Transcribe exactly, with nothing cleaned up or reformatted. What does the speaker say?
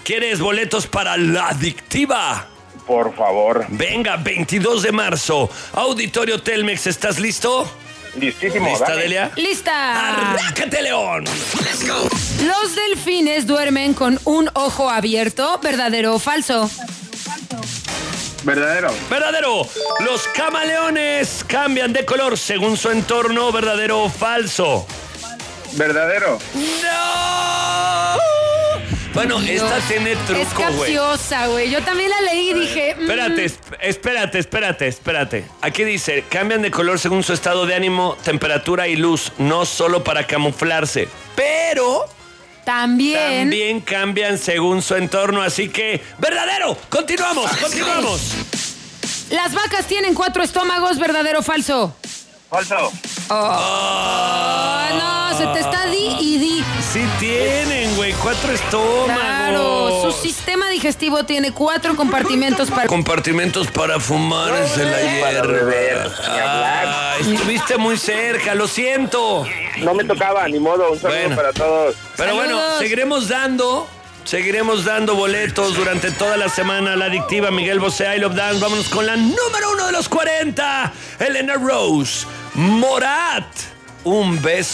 ¿Quieres boletos para La Adictiva? Por favor. Venga, veintidós de marzo. Auditorio Telmex, ¿estás listo? Listísimo. ¿Lista, dale. Delia? ¡Lista! ¡Arráncate, León! Let's go. Los delfines duermen con un ojo abierto, ¿verdadero o falso? Verdadero. Verdadero. Los camaleones cambian de color según su entorno, ¿verdadero o falso? Verdadero. ¡No! Bueno, esta tiene Es truco, güey. capciosa, güey. Yo también la leí y dije... mm, Espérate, esp- espérate, espérate, espérate. Aquí dice, cambian de color según su estado de ánimo, temperatura y luz, no solo para camuflarse, pero También... también cambian según su entorno, así que, ¡verdadero! ¡Continuamos, continuamos! Las vacas tienen cuatro estómagos, ¿verdadero o falso? Falso. Oh, no, se te está di y di. Sí tienen, güey, cuatro estómagos. Claro, su sistema digestivo tiene cuatro compartimentos para... Compartimentos para fumar desde la Para beber, hierba. ni hablar. Ah, estuviste muy cerca, lo siento. No me tocaba, ni modo. Un saludo Bueno. para todos. Pero bueno, Saludos. seguiremos dando, seguiremos dando boletos durante toda la semana. La Adictiva, Miguel Bosé, I Love Dance. Vámonos con la número uno de los cuarenta, Elena Rose, Morat. Un beso.